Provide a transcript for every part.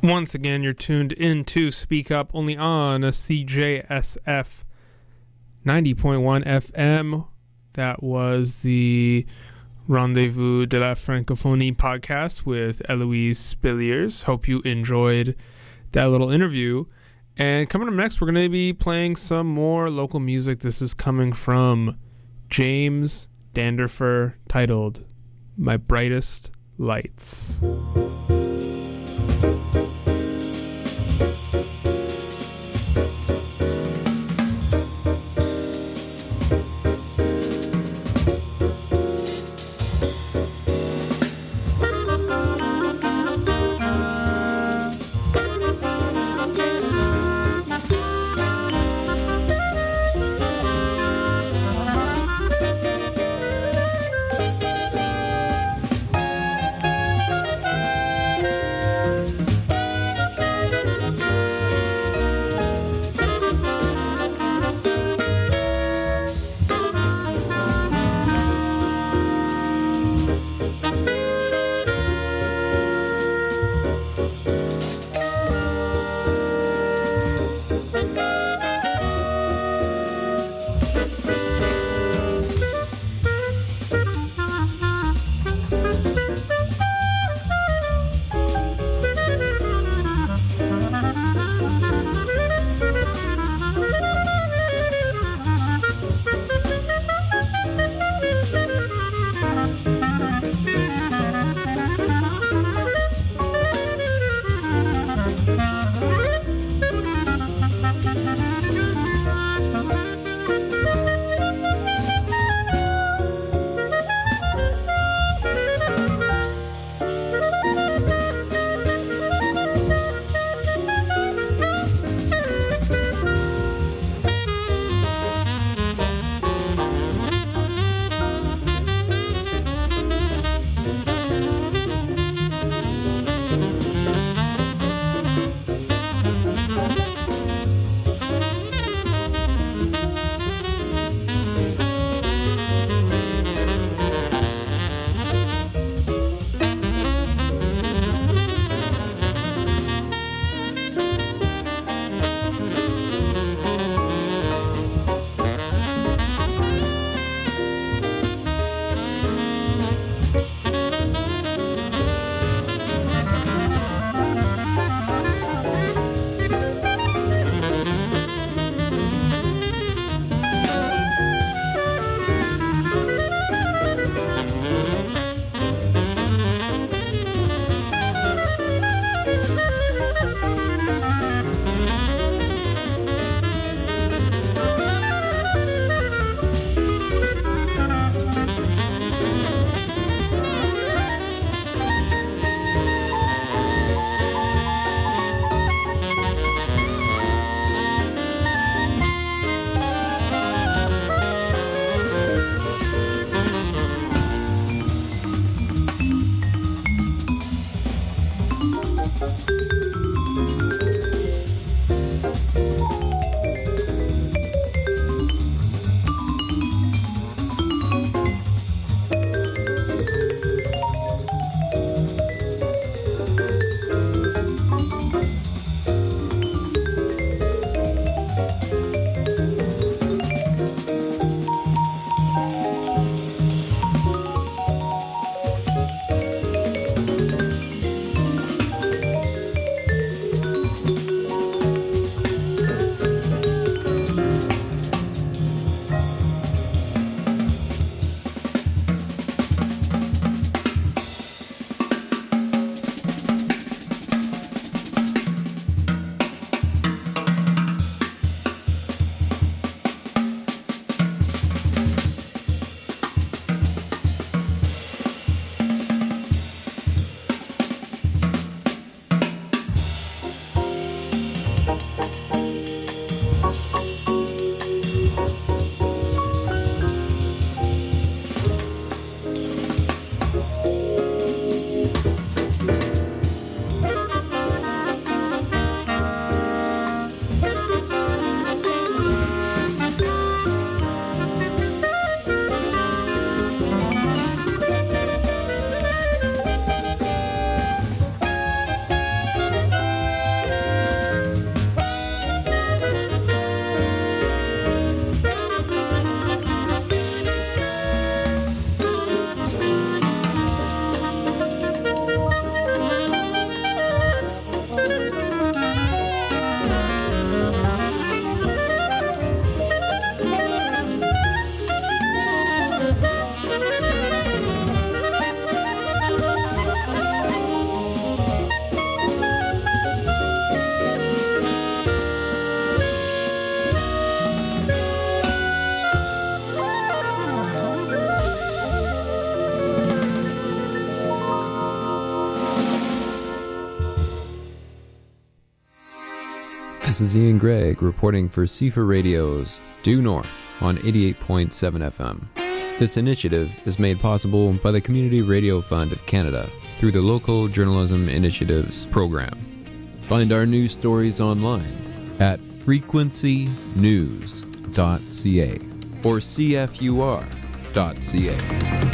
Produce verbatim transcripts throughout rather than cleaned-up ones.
Once again, you're tuned in to Speak Up, only on C J S F ninety point one F M. That was the Rendezvous de la Francophonie podcast with Eloise Spilliers. Hope you enjoyed that little interview. And coming up next, we're going to be playing some more local music. This is coming from James Danderfer, titled My Brightest Lights. This is Ian Gregg reporting for C F A Radio's Due North on eighty-eight point seven F M. This initiative is made possible by the Community Radio Fund of Canada through the Local Journalism Initiatives program. Find our news stories online at frequency news dot c a or c f u r dot c a.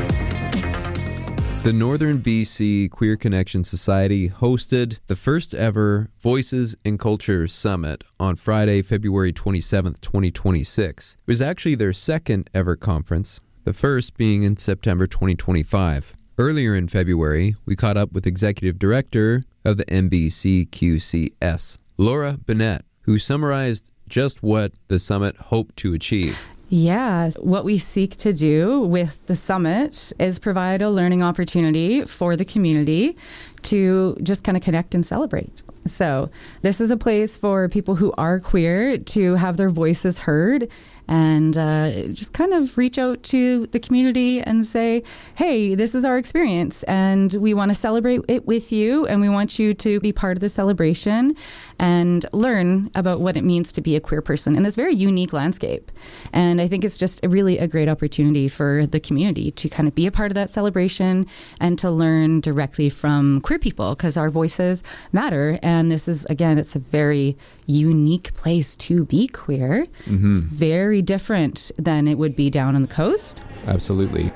The Northern B C Queer Connection Society hosted the first ever Voices in Culture Summit on Friday, February twenty-seventh, twenty twenty-six. It was actually their second ever conference, the first being in September twenty twenty-five. Earlier in February, we caught up with Executive Director of the N B C Q C S, Laura Bennett, who summarized just what the summit hoped to achieve. Yeah, what we seek to do with the summit is provide a learning opportunity for the community to just kind of connect and celebrate. So this is a place for people who are queer to have their voices heard and uh, just kind of reach out to the community and say, hey, this is our experience and we want to celebrate it with you and we want you to be part of the celebration and learn about what it means to be a queer person in this very unique landscape. And I think it's just a really a great opportunity for the community to kind of be a part of that celebration and to learn directly from queer people because our voices matter. And this is, again, it's a very unique place to be queer. Mm-hmm. It's very different than it would be down on the coast. Absolutely.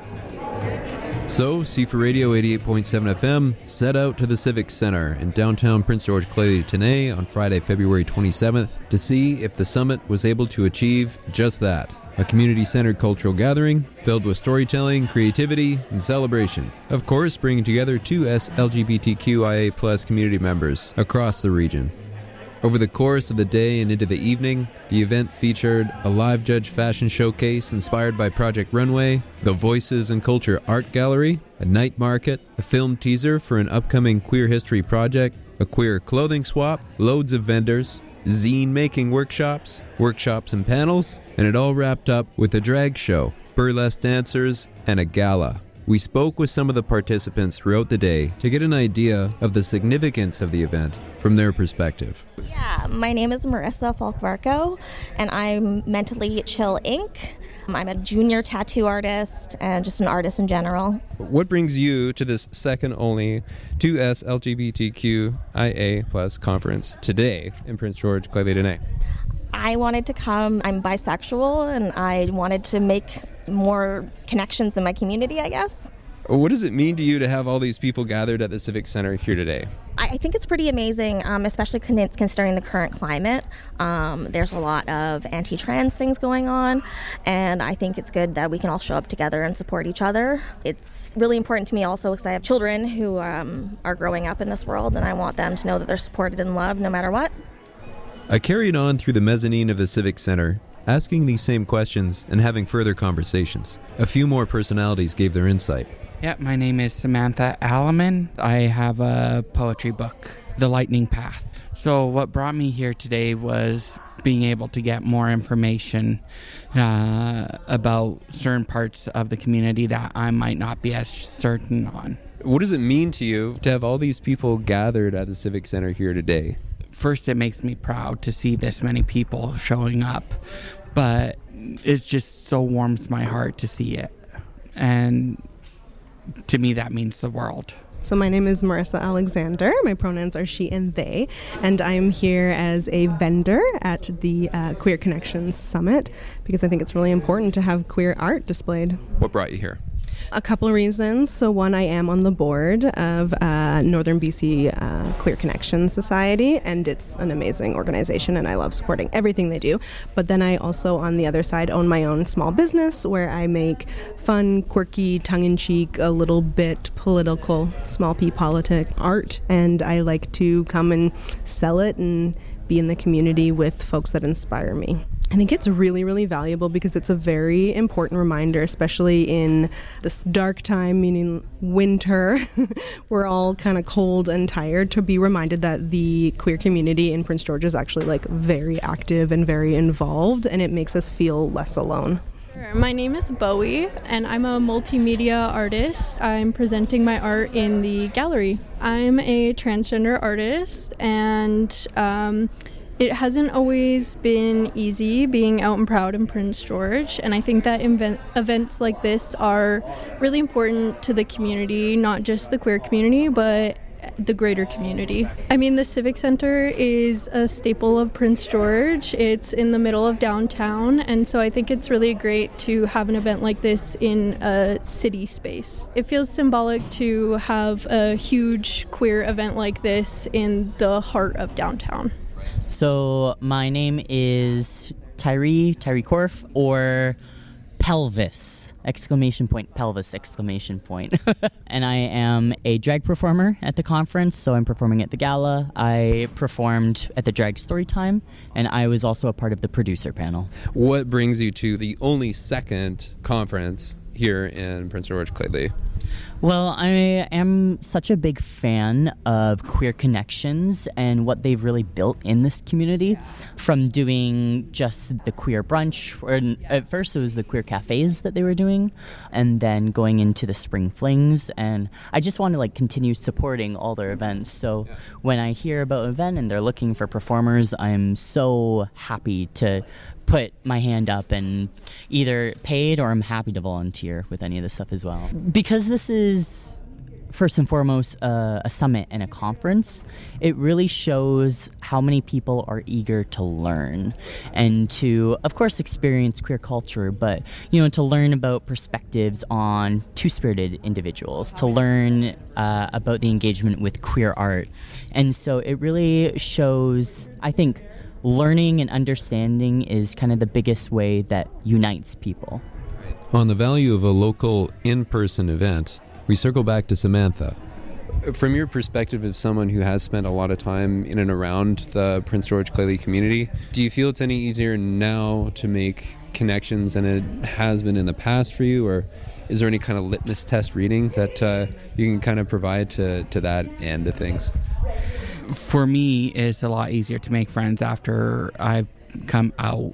So, C F A Radio eighty-eight point seven F M set out to the Civic Center in downtown Prince George Clay-Tenay on Friday, February twenty-seventh to see if the summit was able to achieve just that. A community-centered cultural gathering filled with storytelling, creativity, and celebration. Of course, bringing together two L G B T Q I A plus community members across the region. Over the course of the day and into the evening, the event featured a live judge fashion showcase inspired by Project Runway, the Voices and Culture Art Gallery, a night market, a film teaser for an upcoming queer history project, a queer clothing swap, loads of vendors, zine-making workshops, workshops and panels, and it all wrapped up with a drag show, burlesque dancers, and a gala. We spoke with some of the participants throughout the day to get an idea of the significance of the event from their perspective. Yeah, my name is Marissa Folkvarco, and I'm Mentally Chill Incorporated. I'm a junior tattoo artist and just an artist in general. What brings you to this second only two S L G B T Q I A plus conference today in Prince George Clay-Tenay? I wanted to come. I'm bisexual, and I wanted to make more connections in my community, I guess. What does it mean to you to have all these people gathered at the Civic Center here today? I think it's pretty amazing, um, especially con- considering the current climate. Um, there's a lot of anti-trans things going on, and I think it's good that we can all show up together and support each other. It's really important to me also because I have children who um, are growing up in this world, and I want them to know that they're supported and loved no matter what. I carried on through the mezzanine of the Civic Center, asking these same questions and having further conversations. A few more personalities gave their insight. Yeah, my name is Samantha Alleman. I have a poetry book, The Lightning Path. So what brought me here today was being able to get more information uh, about certain parts of the community that I might not be as certain on. What does it mean to you to have all these people gathered at the Civic Center here today? First, it makes me proud to see this many people showing up, but it just so warms my heart to see it. And to me, that means the world. So my name is Marissa Alexander. My pronouns are she and they, and I'm here as a vendor at the uh, Queer Connections Summit because I think it's really important to have queer art displayed. What brought you here? A couple of reasons. So one, I am on the board of uh, Northern B C uh, Queer Connection Society, and it's an amazing organization, and I love supporting everything they do. But then I also, on the other side, own my own small business where I make fun, quirky, tongue-in-cheek, a little bit political, small p politic art, and I like to come and sell it and be in the community with folks that inspire me. I think it's really, really valuable because it's a very important reminder, especially in this dark time, meaning winter. We're all kind of cold and tired, to be reminded that the queer community in Prince George is actually like very active and very involved, and it makes us feel less alone. My name is Bowie, and I'm a multimedia artist. I'm presenting my art in the gallery. I'm a transgender artist, and um, It hasn't always been easy being out and proud in Prince George, and I think that event, events like this are really important to the community, not just the queer community, but the greater community. I mean, the Civic Center is a staple of Prince George. It's in the middle of downtown, and so I think it's really great to have an event like this in a city space. It feels symbolic to have a huge queer event like this in the heart of downtown. So my name is Tyree, Tyree Korf, or Pelvis, exclamation point, pelvis, exclamation point. And I am a drag performer at the conference, so I'm performing at the gala. I performed at the Drag Storytime, and I was also a part of the producer panel. What brings you to the only second conference here in Prince George Clay? Well, I am such a big fan of Queer Connections and what they've really built in this community, from doing just the queer brunch, or at first it was the queer cafes that they were doing, and then going into the spring flings, and I just want to like continue supporting all their events. So when I hear about an event and they're looking for performers, I'm so happy to put my hand up and either paid or I'm happy to volunteer with any of this stuff as well. Because this is first and foremost uh, a summit and a conference, it really shows how many people are eager to learn and to, of course, experience queer culture, but, you know, to learn about perspectives on two-spirited individuals, to learn uh, about the engagement with queer art. And so it really shows, I think, learning and understanding is kind of the biggest way that unites people. On the value of a local in-person event, we circle back to Samantha. From your perspective as someone who has spent a lot of time in and around the Prince George Clay community, do you feel it's any easier now to make connections than it has been in the past for you, or is there any kind of litmus test reading that uh, you can kind of provide to, to that end of things? For me, it's a lot easier to make friends after I've come out,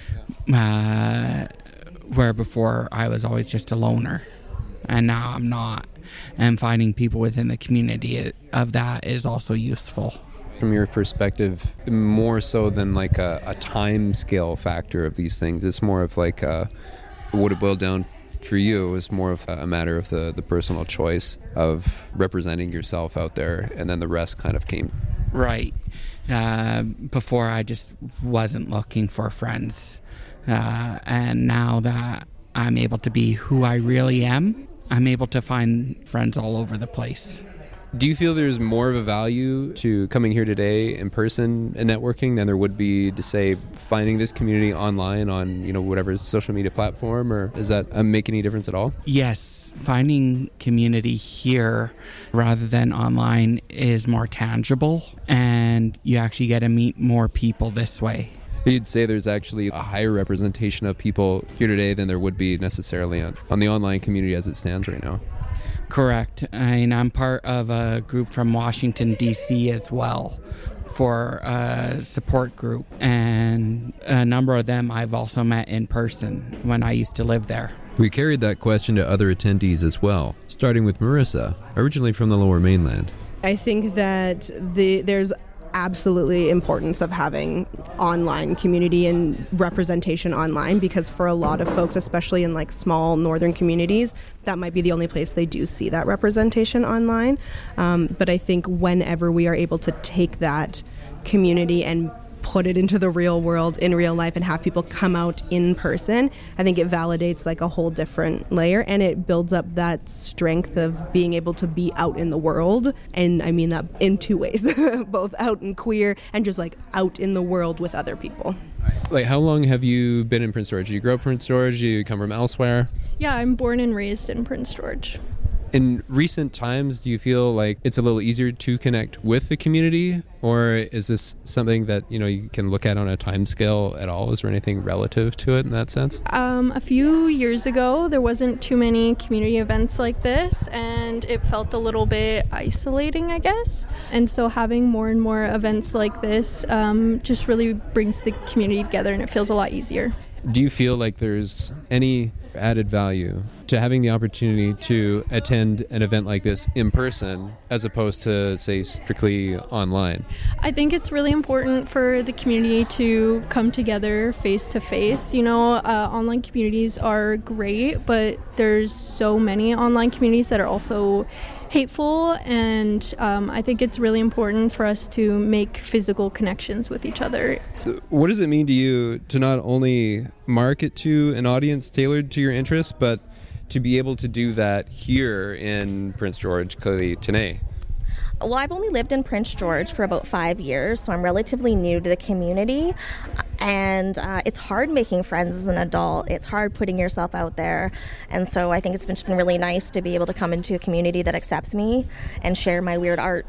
uh, where before I was always just a loner, and now I'm not. And finding people within the community of that is also useful. From your perspective, more so than like a, a time scale factor of these things, it's more of like a, what it boiled down for you is more of a matter of the, the personal choice of representing yourself out there, and then the rest kind of came. Right. Uh, before I just wasn't looking for friends. Uh, and now that I'm able to be who I really am, I'm able to find friends all over the place. Do you feel there's more of a value to coming here today in person and networking than there would be to, say, finding this community online on, you know, whatever social media platform, or does that uh, make any difference at all? Yes, finding community here rather than online is more tangible, and you actually get to meet more people this way. You'd say there's actually a higher representation of people here today than there would be necessarily on, on the online community as it stands right now. Correct. I mean, I'm part of a group from Washington, D C as well, for a support group. And a number of them I've also met in person when I used to live there. We carried that question to other attendees as well, starting with Marissa, originally from the Lower Mainland. I think that the there's absolutely importance of having online community and representation online, because for a lot of folks, especially in like small northern communities, that might be the only place they do see that representation online. Um, but I think whenever we are able to take that community and put it into the real world in real life and have people come out in person, I think it validates like a whole different layer, and it builds up that strength of being able to be out in the world. And I mean that in two ways, both out and queer and just like out in the world with other people. Like, how long have you been in Prince George? Did you grow up in Prince George? Do you come from elsewhere? Yeah, I'm born and raised in Prince George. In recent times, do you feel like it's a little easier to connect with the community, or is this something that, you know, you can look at on a time scale at all? Is there anything relative to it in that sense? Um, a few years ago, there wasn't too many community events like this, and it felt a little bit isolating, I guess. And so having more and more events like this um, just really brings the community together, and it feels a lot easier. Do you feel like there's any added value to having the opportunity to attend an event like this in person as opposed to, say, strictly online? I think it's really important for the community to come together face to face. You know, uh, online communities are great, but there's so many online communities that are also hateful, and um, I think it's really important for us to make physical connections with each other. What does it mean to you to not only market to an audience tailored to your interests, but to be able to do that here in Prince George, clearly today? Well, I've only lived in Prince George for about five years, so I'm relatively new to the community, and uh, it's hard making friends as an adult. It's hard putting yourself out there, and so I think it's been, it's been really nice to be able to come into a community that accepts me and share my weird art.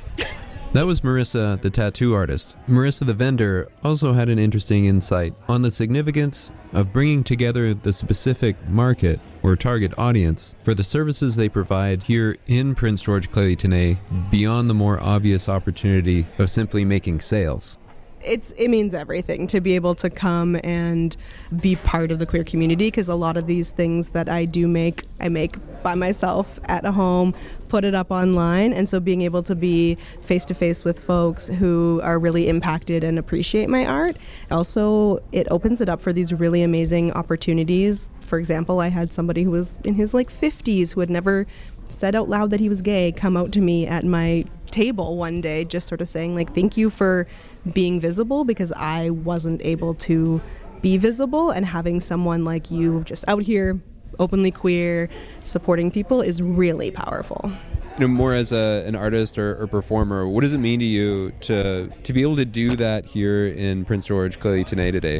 That was Marissa, the tattoo artist. Marissa, the vendor, also had an interesting insight on the significance of bringing together the specific market or target audience for the services they provide here in Prince George Clélie-Tenay beyond the more obvious opportunity of simply making sales. It's it means everything to be able to come and be part of the queer community, because a lot of these things that I do make, I make by myself at home, put it up online, and so being able to be face to face with folks who are really impacted and appreciate my art, also it opens it up for these really amazing opportunities. For example, I had somebody who was in his like fifties who had never said out loud that he was gay come out to me at my table one day, just sort of saying like, thank you for being visible, because I wasn't able to be visible, and having someone like you just out here openly queer supporting people is really powerful. You know, more as a, an artist or, or performer, what does it mean to you to to be able to do that here in Prince George Clélie-Tenay today?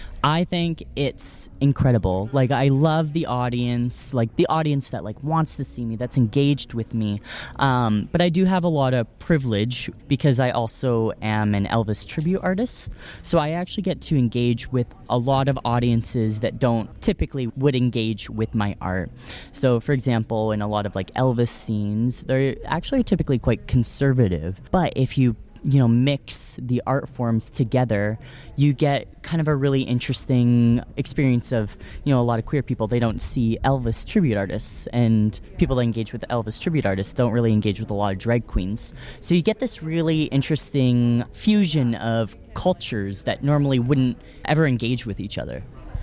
I think it's incredible. Like, I love the audience, like the audience that like wants to see me, that's engaged with me. Um, but I do have a lot of privilege because I also am an Elvis tribute artist. So I actually get to engage with a lot of audiences that don't typically would engage with my art. So for example, in a lot of like Elvis scenes, they're actually typically quite conservative. But if you you know, mix the art forms together, you get kind of a really interesting experience of, you know, a lot of queer people, they don't see Elvis tribute artists, and people that engage with Elvis tribute artists don't really engage with a lot of drag queens. So you get this really interesting fusion of cultures that normally wouldn't ever engage with each other.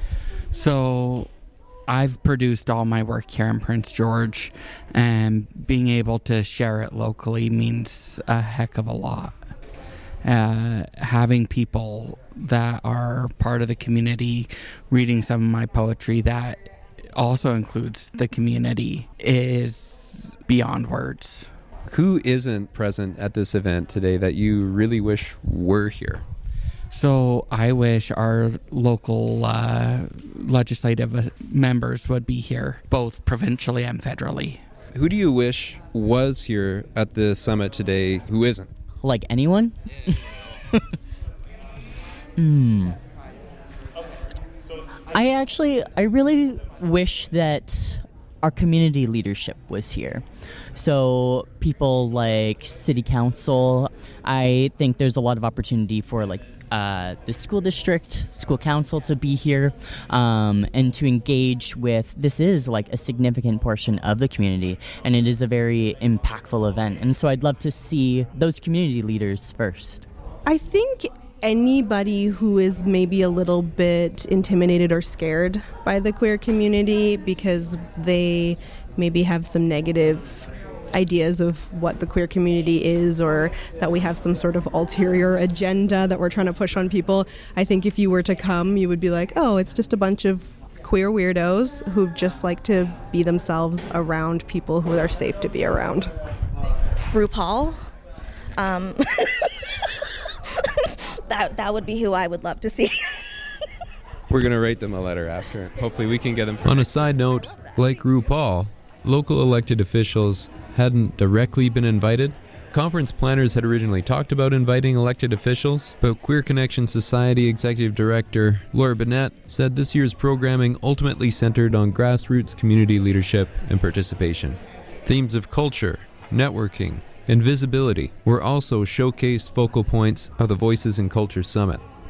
So I've produced all my work here in Prince George, and being able to share it locally means a heck of a lot. Uh, having people that are part of the community reading some of my poetry that also includes the community is beyond words. Who isn't present at this event today that you really wish were here? So I wish our local uh, legislative members would be here, both provincially and federally. Who do you wish was here at the summit today who isn't? Like anyone? Hmm. I actually, I really wish that our community leadership was here. So people like city council, I think there's a lot of opportunity for like uh, the school district, school council to be here um, and to engage with, this is like a significant portion of the community, and it is a very impactful event. And so I'd love to see those community leaders first. I think anybody who is maybe a little bit intimidated or scared by the queer community because they maybe have some negative ideas of what the queer community is, or that we have some sort of ulterior agenda that we're trying to push on people. I think if you were to come, you would be like, oh, it's just a bunch of queer weirdos who just like to be themselves around people who are safe to be around. RuPaul. Um, that that would be who I would love to see. We're going to write them a letter after. Hopefully we can get them. On a side note, like RuPaul, local elected officials hadn't directly been invited. Conference planners had originally talked about inviting elected officials, but Queer Connection Society Executive Director Laura Bennett said this year's programming ultimately centered on grassroots community leadership and participation. Themes of culture, networking, and visibility were also showcased focal points of the Voices in Culture Summit.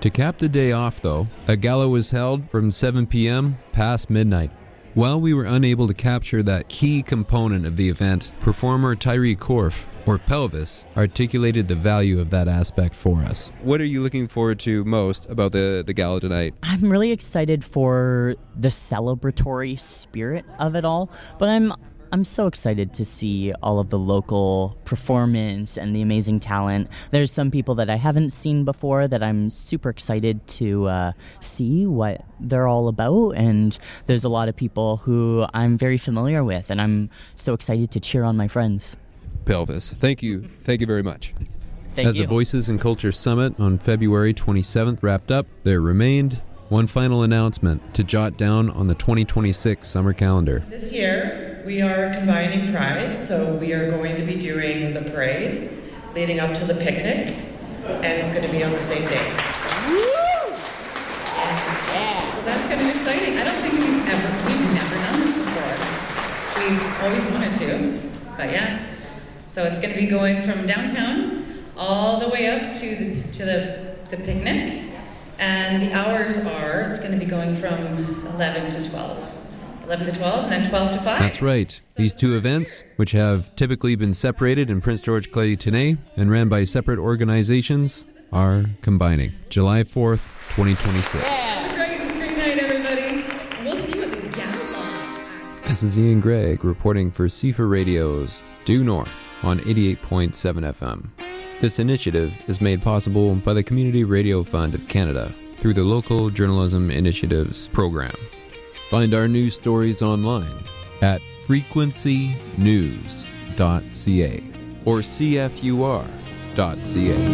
To cap the day off, though, a gala was held from seven p.m. past midnight. While we were unable to capture that key component of the event, performer Tyree Korf, or Pelvis, articulated the value of that aspect for us. What are you looking forward to most about the, the gala tonight? I'm really excited for the celebratory spirit of it all, but I'm I'm so excited to see all of the local performance and the amazing talent. There's some people that I haven't seen before that I'm super excited to uh, see what they're all about, and there's a lot of people who I'm very familiar with, and I'm so excited to cheer on my friends. Pelvis, thank you. Thank you very much. Thank As you. the Voices and Culture Summit on February twenty-seventh wrapped up, there remained one final announcement to jot down on the twenty twenty-six summer calendar. This year, we are combining prides, so we are going to be doing the parade leading up to the picnic, and it's going to be on the same day. Woo! Yeah. So that's kind of exciting. I don't think we've ever, we've never done this before. We've always wanted to, but yeah. So it's going to be going from downtown all the way up to the, to the, the picnic. And the hours are, it's going to be going from eleven to twelve. eleven to twelve, and then twelve to five. That's right. These two events, which have typically been separated in Prince George Clay-Tenay and ran by separate organizations, are combining. July fourth, twenty twenty-six. Yeah. Great, great night, everybody. We'll see you at the gala. This is Ian Gregg reporting for C F A Radio's Due North on eighty-eight point seven F M. This initiative is made possible by the Community Radio Fund of Canada through the Local Journalism Initiatives program. Find our news stories online at frequency news dot c a or c f u r dot c a.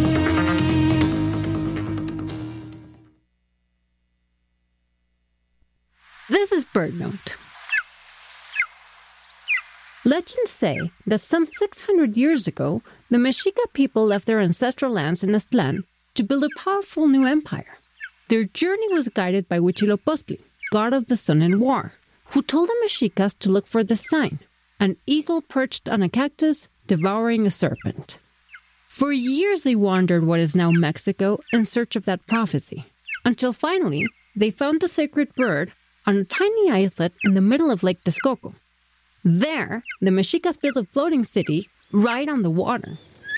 This is BirdNote. Legends say that some six hundred years ago, the Mexica people left their ancestral lands in Aztlan to build a powerful new empire. Their journey was guided by Huitzilopochtli, god of the sun and war, who told the Mexicas to look for the sign, an eagle perched on a cactus devouring a serpent. For years they wandered what is now Mexico in search of that prophecy, until finally they found the sacred bird on a tiny islet in the middle of Lake Texcoco. There, the Mexicas built a floating city right on the water.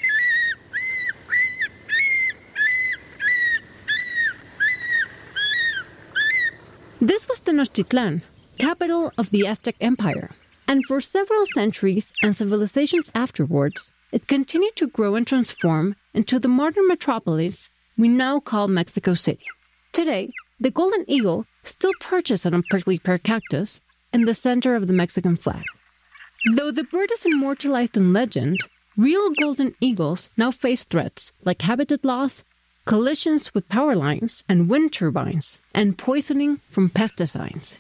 This was Tenochtitlan, capital of the Aztec Empire, and for several centuries and civilizations afterwards, it continued to grow and transform into the modern metropolis we now call Mexico City. Today, the golden eagle still perches on a prickly pear cactus in the center of the Mexican flag. Though the bird is immortalized in legend, real golden eagles now face threats like habitat loss, collisions with power lines and wind turbines, and poisoning from pesticides.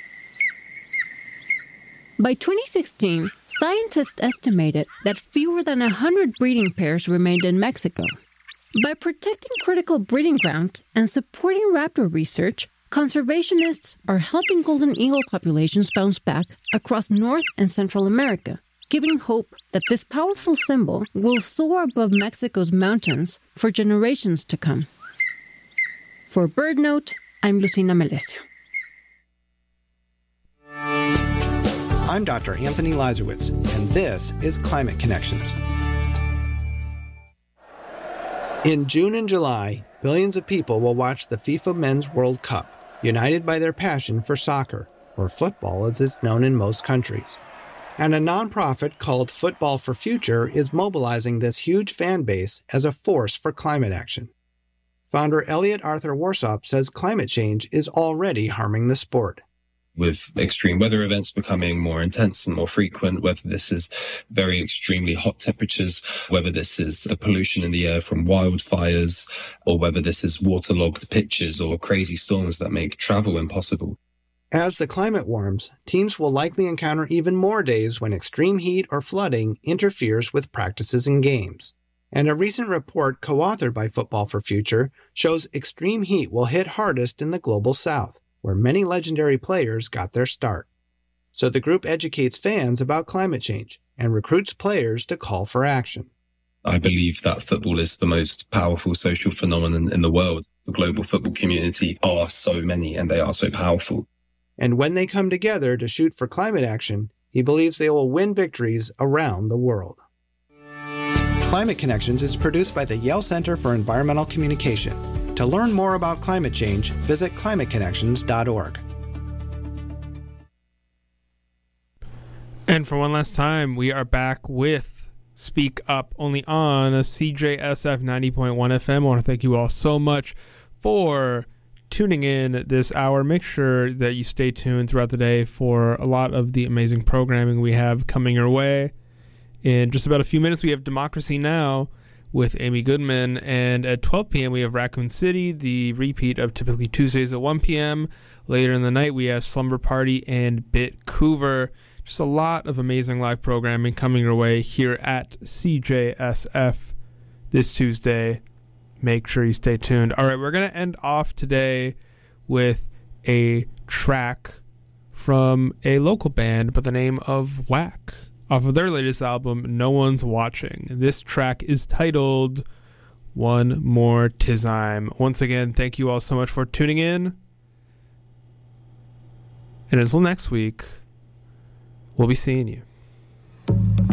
By twenty sixteen, scientists estimated that fewer than one hundred breeding pairs remained in Mexico. By protecting critical breeding grounds and supporting raptor research, conservationists are helping golden eagle populations bounce back across North and Central America, giving hope that this powerful symbol will soar above Mexico's mountains for generations to come. For BirdNote, I'm Lucina Melesio. I'm Doctor Anthony Lazarowitz, and this is Climate Connections. In June and July, billions of people will watch the FIFA Men's World Cup, united by their passion for soccer, or football as it's known in most countries. And a nonprofit called Football for Future is mobilizing this huge fan base as a force for climate action. Founder Elliot Arthur Warsop says climate change is already harming the sport. With extreme weather events becoming more intense and more frequent, whether this is very extremely hot temperatures, whether this is the pollution in the air from wildfires, or whether this is waterlogged pitches or crazy storms that make travel impossible. As the climate warms, teams will likely encounter even more days when extreme heat or flooding interferes with practices and games. And a recent report co-authored by Football for Future shows extreme heat will hit hardest in the global south, where many legendary players got their start. So the group educates fans about climate change and recruits players to call for action. I believe that football is the most powerful social phenomenon in the world. The global football community are so many and they are so powerful. And when they come together to shoot for climate action, he believes they will win victories around the world. Climate Connections is produced by the Yale Center for Environmental Communication. To learn more about climate change, visit climate connections dot org. And for one last time, we are back with Speak Up, only on C J S F ninety point one F M. I want to thank you all so much for tuning in this hour. Make sure that you stay tuned throughout the day for a lot of the amazing programming we have coming your way. In just about a few minutes, we have Democracy Now! With Amy Goodman, and at twelve p.m. we have Raccoon City, the repeat of typically Tuesdays at one p.m. Later in the night, we have Slumber Party and Bitcouver. Just a lot of amazing live programming coming your way here at C J S F this Tuesday. Make sure you stay tuned. All right, we're going to end off today with a track from a local band by the name of Whack, off of their latest album, No One's Watching. This track is titled One More Tizime. Once again, thank you all so much for tuning in. And until next week, we'll be seeing you.